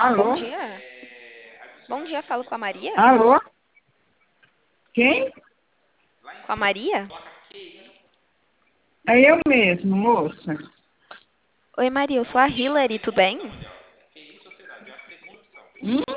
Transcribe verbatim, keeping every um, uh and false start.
Bom Alô? dia. Bom dia, falo com a Maria? Alô? Quem? Com a Maria? É eu mesmo, moça. Oi, Maria, eu sou a Hillary, tudo bem? Hum?